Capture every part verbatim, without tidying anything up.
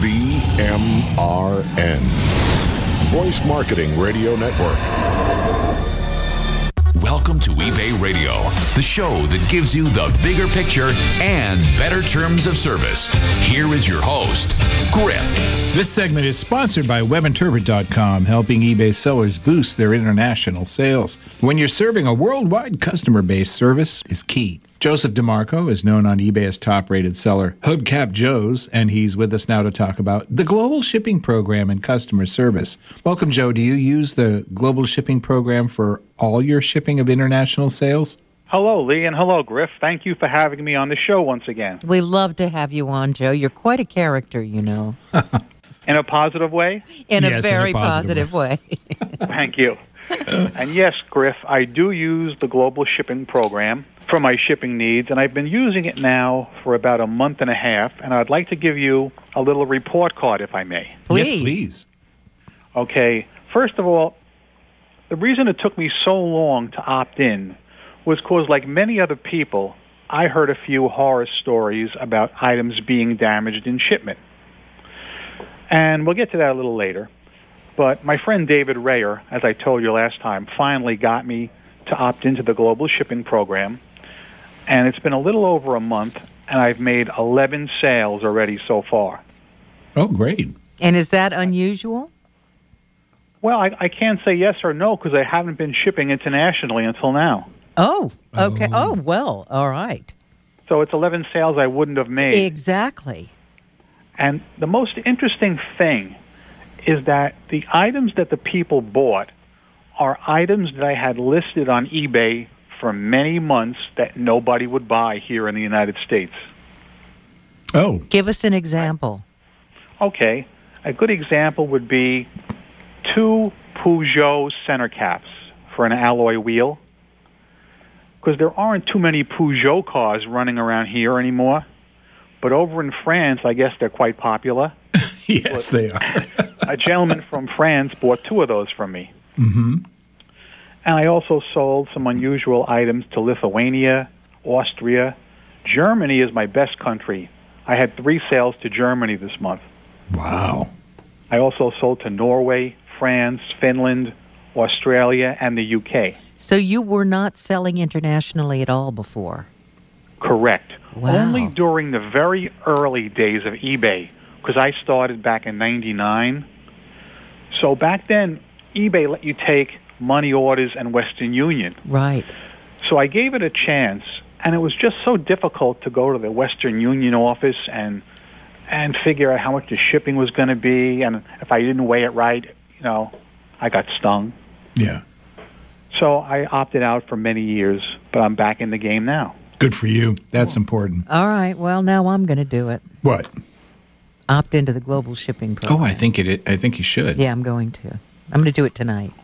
V M R N, Voice Marketing Radio Network. Welcome to eBay Radio, the show that gives you the bigger picture and better terms of service. Here is your host, Griff. This segment is sponsored by web interpret dot com, helping eBay sellers boost their international sales. When you're serving a worldwide customer base, service is key. Joseph DeMarco is known on eBay as top-rated seller Hubcap Joe's, and he's with us now to talk about the Global Shipping Program and customer service. Welcome, Joe. Do you use the Global Shipping Program for all your shipping of international sales? Hello, Lee, and hello, Griff. Thank you for having me on the show once again. We love to have you on, Joe. You're quite a character, you know. In a positive way? In yes, a very in a positive, positive way. way. Thank you. And yes, Griff, I do use the Global Shipping Program for my shipping needs, and I've been using it now for about a month and a half, and I'd like to give you a little report card, if I may. Please. Yes, please. Okay, first of all, the reason it took me so long to opt in was because, like many other people, I heard a few horror stories about items being damaged in shipment. And we'll get to that a little later. But my friend David Rayer, as I told you last time, finally got me to opt into the Global Shipping Program. And it's been a little over a month, and I've made eleven sales already so far. Oh, great. And is that unusual? Well, I, I can't say yes or no because I haven't been shipping internationally until now. Oh, okay. Oh. Oh, well, all right. So it's eleven sales I wouldn't have made. Exactly. And the most interesting thing is that the items that the people bought are items that I had listed on eBay for many months that nobody would buy here in the United States. Oh. Give us an example. Okay. A good example would be two Peugeot center caps for an alloy wheel, because there aren't too many Peugeot cars running around here anymore. But over in France, I guess they're quite popular. Yes, but they are. a gentleman from France bought two of those from me. Mm-hmm. And I also sold some unusual items to Lithuania, Austria. Germany is my best country. I had three sales to Germany this month. Wow. I also sold to Norway, France, Finland, Australia, and the U K. So you were not selling internationally at all before? Correct. Wow. Only during the very early days of eBay, because I started back in ninety-nine. So back then, eBay let you take money orders and Western Union. Right. So I gave it a chance, and it was just so difficult to go to the Western Union office and and figure out how much the shipping was going to be, and if I didn't weigh it right, you know, I got stung. Yeah. So I opted out for many years, but I'm back in the game now. Good for you. That's important. All right. Well, now I'm going to do it. What? Opt into the Global Shipping Program. Oh, I think it. I think you should. Yeah, I'm going to. I'm going to do it tonight.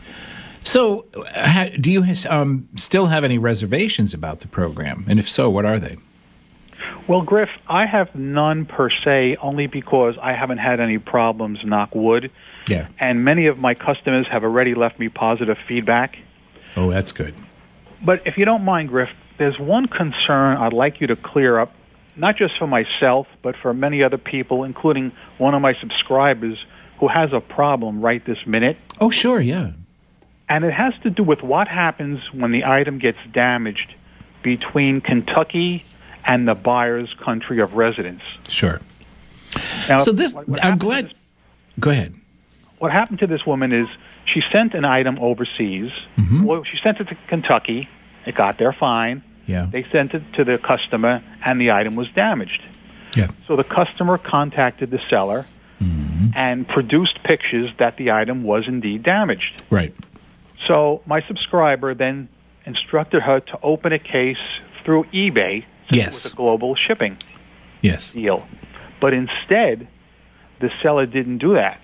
So, uh, ha, do you um, still have any reservations about the program? And if so, what are they? Well, Griff, I have none per se, only because I haven't had any problems, knock wood. Yeah. And many of my customers have already left me positive feedback. Oh, that's good. But if you don't mind, Griff, there's one concern I'd like you to clear up, not just for myself, but for many other people, including one of my subscribers who has a problem right this minute. Oh, sure, yeah. And it has to do with what happens when the item gets damaged between Kentucky and the buyer's country of residence. Sure. Now, So this, what- what I'm happened to glad. this- Go ahead. What happened to this woman is she sent an item overseas. Mhm. Well, she sent it to Kentucky. It got there fine. Yeah. They sent it to the customer, and the item was damaged. Yeah. So the customer contacted the seller Mm-hmm. and produced pictures that the item was indeed damaged. Right. So my subscriber then instructed her to open a case through eBay Yes. with a global shipping Yes. deal. But instead, the seller didn't do that.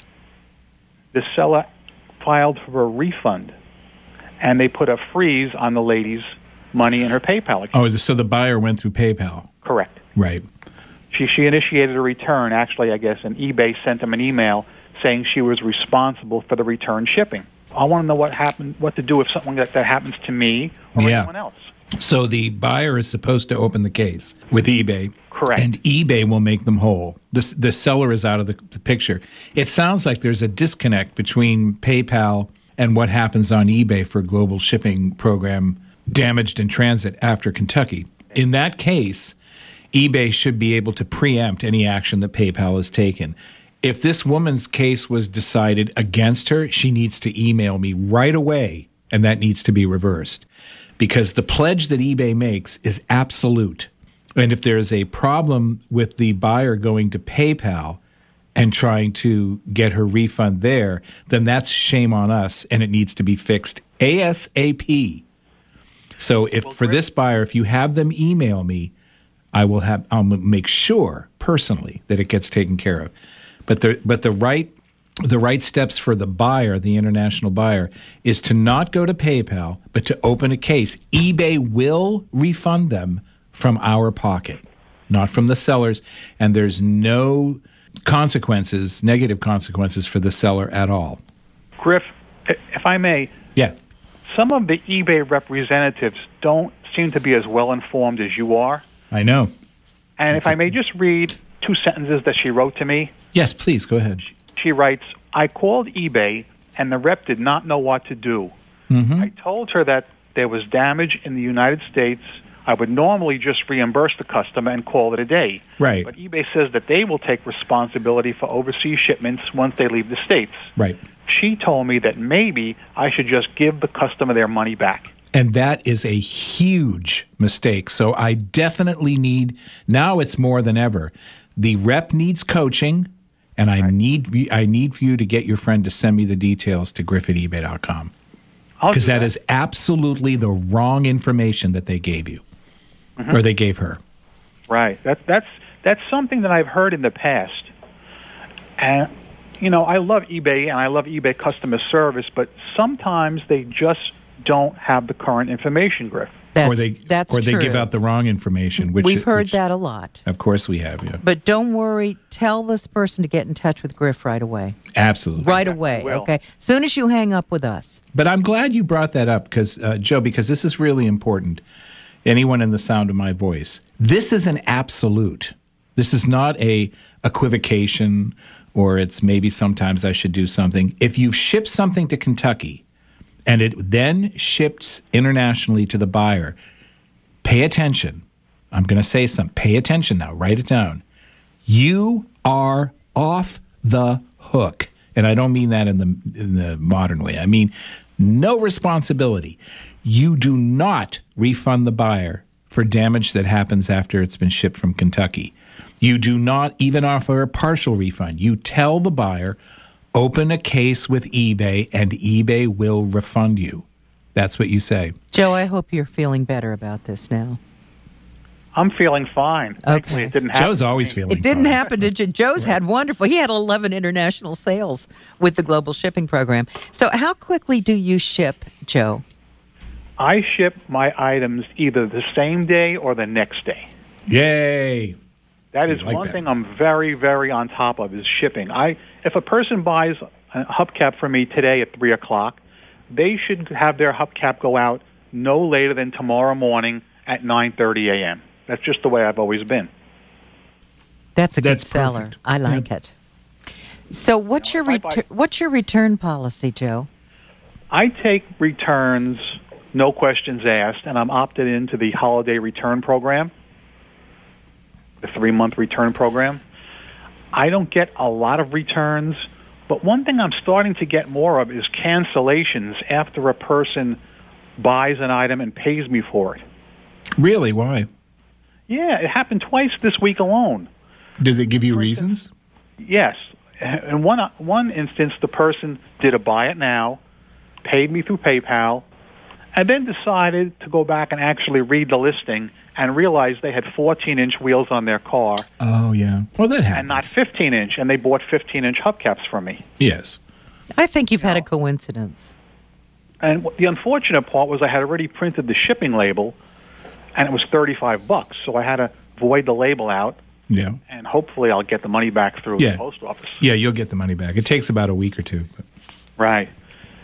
The seller filed for a refund, and they put a freeze on the lady's money in her PayPal account. Oh, so the buyer went through PayPal. Correct. Right. She she initiated a return. Actually, I guess, and eBay sent them an email saying she was responsible for the return shipping. I want to know what happened, what to do if something like that happens to me or Yeah. anyone else. So the buyer is supposed to open the case with eBay. Correct. And eBay will make them whole. The, the seller is out of the, the picture. It sounds like there's a disconnect between PayPal and what happens on eBay for global shipping program damaged in transit after Kentucky. In that case, eBay should be able to preempt any action that PayPal has taken. If this woman's case was decided against her, she needs to email me right away, and that needs to be reversed. Because the pledge that eBay makes is absolute. And if there's a problem with the buyer going to PayPal and trying to get her refund there, then that's shame on us, and it needs to be fixed ASAP. So if for this buyer, if you have them email me, I will have I'll make sure personally that it gets taken care of. But the but the right the right steps for the buyer, the international buyer, is to not go to PayPal, but to open a case. eBay will refund them from our pocket, not from the sellers, and there's no consequences, negative consequences for the seller at all. Griff, if I may, yeah, some of the eBay representatives don't seem to be as well informed as you are. I know. And That's if I a- may just read two sentences that she wrote to me. Yes, please, go ahead. She writes, I called eBay, and the rep did not know what to do. Mm-hmm. I told her that there was damage in the United States. I would normally just reimburse the customer and call it a day. Right. But eBay says that they will take responsibility for overseas shipments once they leave the States. Right. She told me that maybe I should just give the customer their money back. And that is a huge mistake. So I definitely need, now it's more than ever, the rep needs coaching, and I need I need for you to get your friend to send me the details to griff at ebay dot com. Because that, that is absolutely the wrong information that they gave you, mm-hmm. or they gave her. Right. That, that's, that's something that I've heard in the past. And, you know, I love eBay, and I love eBay customer service, but sometimes they just don't have the current information, Griff. That's, or they that's or they true. give out the wrong information. Which We've heard which, that a lot. Of course we have, yeah. But don't worry. Tell this person to get in touch with Griff right away. Absolutely. Right away, will. okay? Soon as you hang up with us. But I'm glad you brought that up, because uh, Joe, because this is really important. Anyone in the sound of my voice, this is an absolute. This is not a equivocation, or it's maybe sometimes I should do something. If you've shipped something to Kentucky, and it then ships internationally to the buyer, pay attention. I'm going to say something. Pay attention now. Write it down. You are off the hook. And I don't mean that in the in the modern way. I mean no responsibility. You do not refund the buyer for damage that happens after it's been shipped from Kentucky. You do not even offer a partial refund. You tell the buyer, open a case with eBay, and eBay will refund you. That's what you say. Joe, I hope you're feeling better about this now. I'm feeling fine. Thankfully, Okay. it didn't happen. Joe's always feeling It didn't fine. happen to Joe. Joe's had wonderful. He had eleven international sales with the global shipping program. So how quickly do you ship, Joe? I ship my items either the same day or the next day. Yay. That is I like one that. thing I'm very, very on top of is shipping. I if a person buys a hubcap from me today at three o'clock, they should have their hubcap go out no later than tomorrow morning at nine thirty a.m. That's just the way I've always been. That's a good That's seller. perfect. I like it. So what's your if I retur- what's your return policy, Joe? I take returns, no questions asked, and I'm opted into the holiday return program, the three-month return program. I don't get a lot of returns, but one thing I'm starting to get more of is cancellations after a person buys an item and pays me for it. Really? Why? Yeah, it happened twice this week alone. Did they give you reasons? Yes. In one one instance, the person did a buy it now, paid me through PayPal, and then decided to go back and actually read the listing and realized they had fourteen-inch wheels on their car Oh, yeah. Well, that happens. and not fifteen-inch, and they bought fifteen-inch hubcaps from me. Yes. I think you've had a coincidence. And what- the unfortunate part was I had already printed the shipping label, and it was thirty-five bucks, so I had to void the label out, Yeah. and hopefully I'll get the money back through Yeah. the post office. Yeah, you'll get the money back. It takes about a week or two. But Right.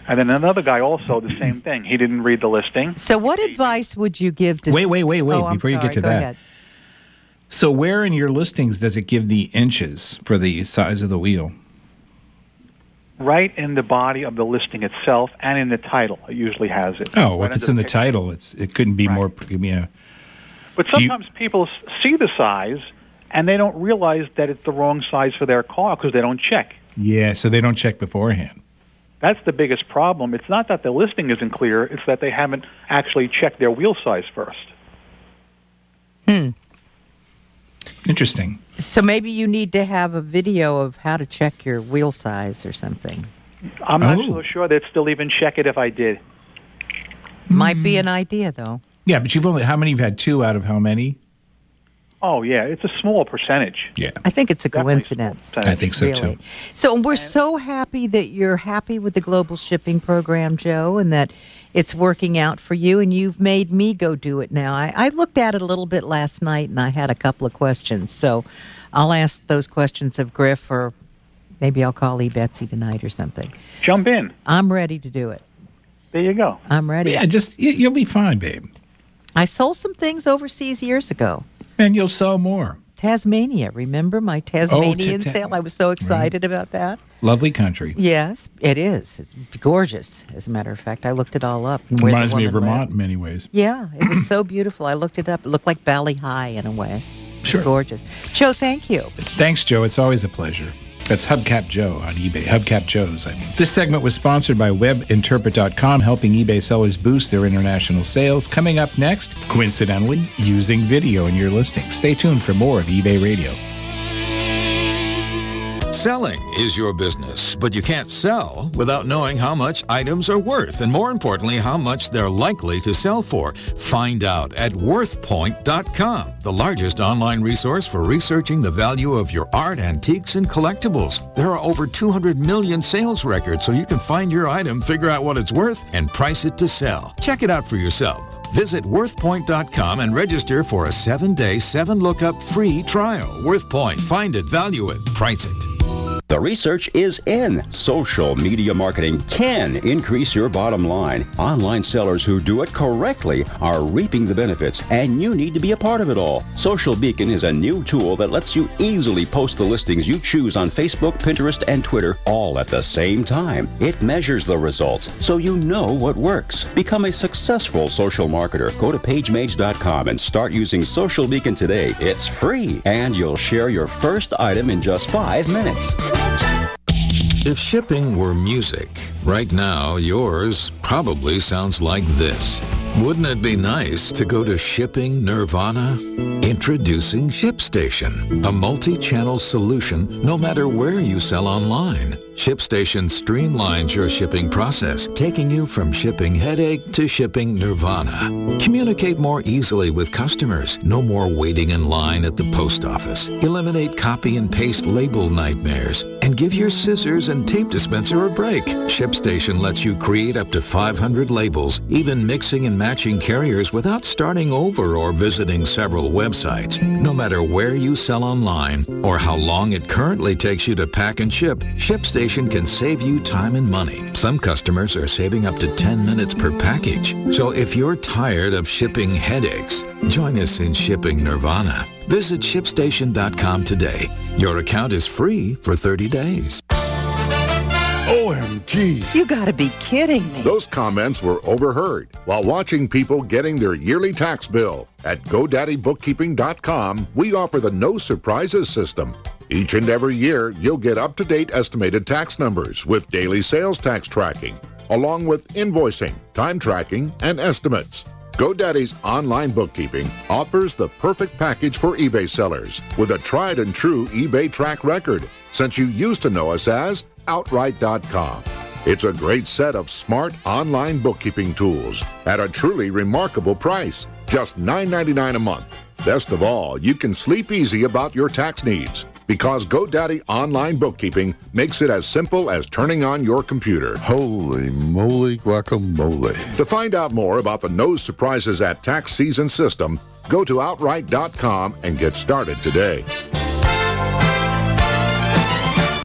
And then another guy also, the same thing. He didn't read the listing. So what advice would you give to... Wait, wait, wait, wait, oh, before you sorry. get to Go that. Ahead. So where in your listings does it give the inches for the size of the wheel? Right in the body of the listing itself and in the title. It usually has it. Oh, right if it's in the picture. title, it's it couldn't be Right. more... Yeah. But Do you- sometimes people s- see the size, and they don't realize that it's the wrong size for their car because they don't check. Yeah, so they don't check beforehand. That's the biggest problem. It's not that the listing isn't clear, it's that they haven't actually checked their wheel size first. Hmm. Interesting. So maybe you need to have a video of how to check your wheel size or something. I'm not Oh. so sure they'd still even check it if I did. Might be an idea, though. Yeah, but you've only... How many you've had? Two out of how many? Oh, yeah, it's a small percentage. Yeah. I think it's a Definitely coincidence. small I think so, really. too. So we're so happy that you're happy with the global shipping program, Joe, and that it's working out for you, and you've made me go do it now. I, I looked at it a little bit last night, and I had a couple of questions. So I'll ask those questions of Griff, or maybe I'll call E. Betsy tonight or something. Jump in. I'm ready to do it. There you go. I'm ready. Yeah, just... you- You'll be fine, babe. I sold some things overseas years ago. And you'll sell more. Tasmania, remember my Tasmanian ta- sale? I was so excited about that. Lovely country. Yes, it is. It's gorgeous, as a matter of fact. I looked it all up. And where the Reminds me of woman Vermont lived. in many ways. Yeah, it was so beautiful. I looked it up. It looked like Valley High in a way. It's Sure. gorgeous. Joe, thank you. Thanks, Joe. It's always a pleasure. That's Hubcap Joe on eBay. Hubcap Joe's, I mean. This segment was sponsored by web interpret dot com, helping eBay sellers boost their international sales. Coming up next, coincidentally, using video in your listing. Stay tuned for more of eBay Radio. Selling is your business, but you can't sell without knowing how much items are worth, and more importantly, how much they're likely to sell for. Find out at worth point dot com, the largest online resource for researching the value of your art, antiques, and collectibles. There are over two hundred million sales records, so you can find your item, figure out what it's worth, and price it to sell. Check it out for yourself. Visit worth point dot com and register for a seven-day, seven-lookup free trial. WorthPoint. Find it, value it, price it. The research is in. Social media marketing can increase your bottom line. Online sellers who do it correctly are reaping the benefits, and you need to be a part of it all. Social Beacon is a new tool that lets you easily post the listings you choose on Facebook, Pinterest, and Twitter all at the same time. It measures the results so you know what works. Become a successful social marketer. Go to page mage dot com and start using Social Beacon today. It's free, and you'll share your first item in just five minutes. If shipping were music, right now yours probably sounds like this. Wouldn't it be nice to go to Shipping Nirvana? Introducing ShipStation, a multi-channel solution no matter where you sell online. ShipStation streamlines your shipping process, taking you from shipping headache to shipping nirvana. Communicate more easily with customers. No more waiting in line at the post office. Eliminate copy and paste label nightmares. And give your scissors and tape dispenser a break. ShipStation lets you create up to five hundred labels, even mixing and matching carriers without starting over or visiting several websites. No matter where you sell online or how long it currently takes you to pack and ship, ShipStation can save you time and money. Some customers are saving up to ten minutes per package. So if you're tired of shipping headaches, join us in Shipping Nirvana. Visit ship station dot com today. Your account is free for thirty days. O M G. You got to be kidding me. Those comments were overheard while watching people getting their yearly tax bill. At GoDaddy Bookkeeping dot com, we offer the No Surprises system. Each and every year, you'll get up-to-date estimated tax numbers with daily sales tax tracking, along with invoicing, time tracking, and estimates. GoDaddy's online bookkeeping offers the perfect package for eBay sellers with a tried-and-true eBay track record, since you used to know us as Outright dot com. It's a great set of smart online bookkeeping tools at a truly remarkable price, just nine ninety-nine a month. Best of all, you can sleep easy about your tax needs because GoDaddy Online Bookkeeping makes it as simple as turning on your computer. Holy moly guacamole. To find out more about the No Surprises at Tax Season system, go to Outright dot com and get started today.